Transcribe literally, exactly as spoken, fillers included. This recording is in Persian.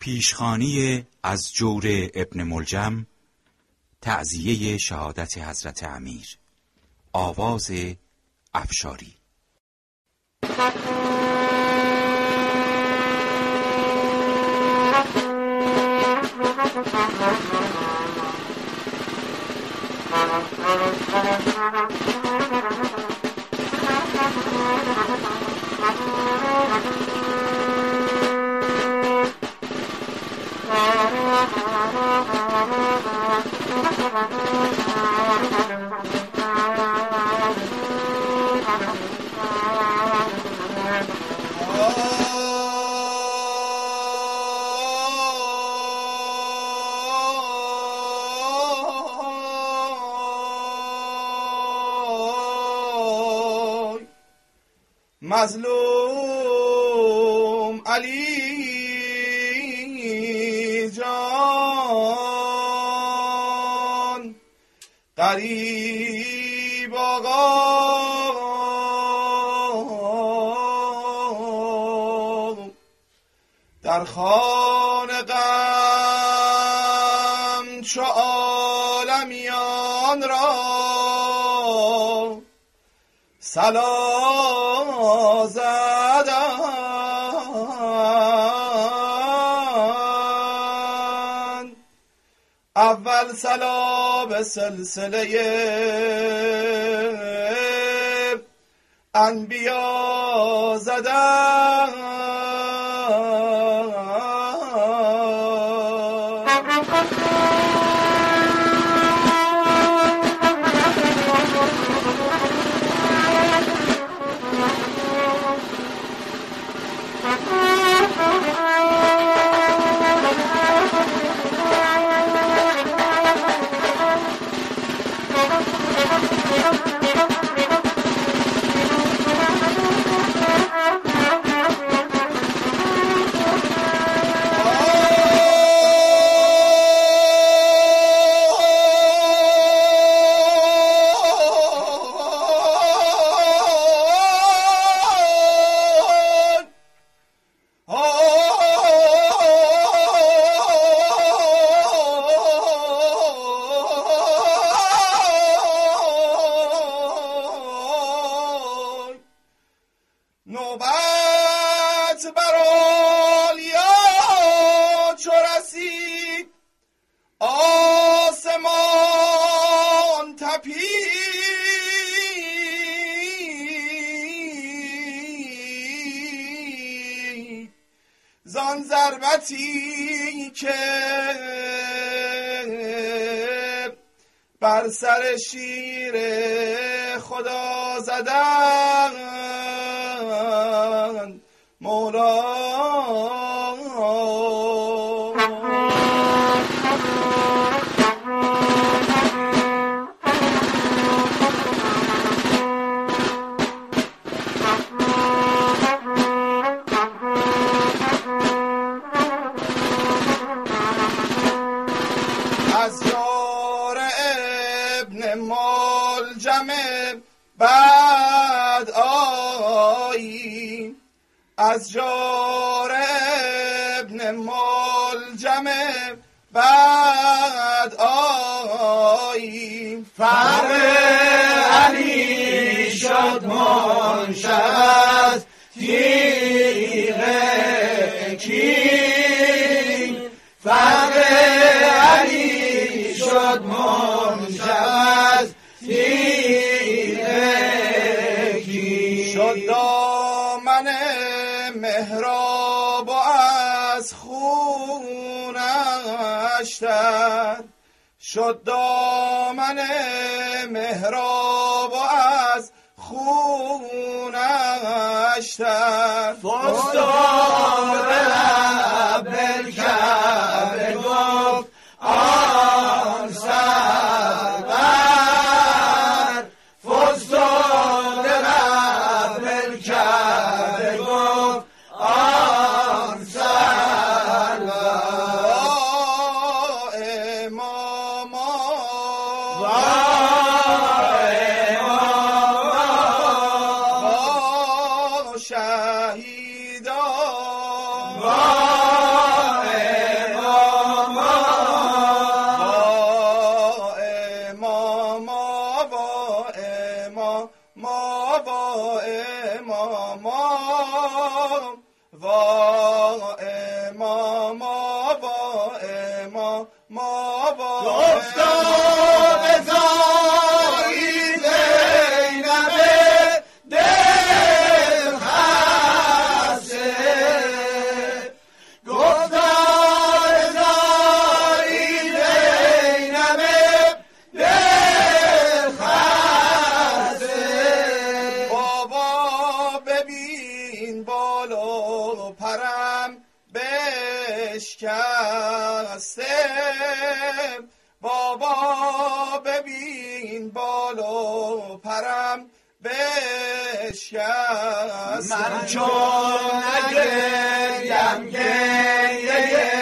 پیشخوانی از جور ابن ملجم، تعزیه شهادت حضرت امیر، آواز افشاری. مظلوم علی جان غریب آقا در خانه غم چو عالمیان را صلا زدن، اول صلا به سلسله انبیا زدن. نوبت بر اولیا چو رسید آسمان تپید زان ضربتی که بر سر شیر خدا زدن مولا. از یار ابن ملجم بعد آیی، از جار ابن ملجم بعد آیی، فر علی شد منشد تیغ کین، فر علی شد منشد تیغ کین، شد دامن مهراب و از خونش تر، شد دامن مهراب و از خونش تر، فستان لب الکعبه گفت آن سرور، فستان لب الکعبه گفت آن سرور، اماما شهیدان ما ما با ما ما با گفتا بزاری زینب دل خسته گفتا بزاری زینب دل خسته بابا ببین بالا پرم بشکسته بابا ببین بالا پرم بشکسته من چون نگریم گریه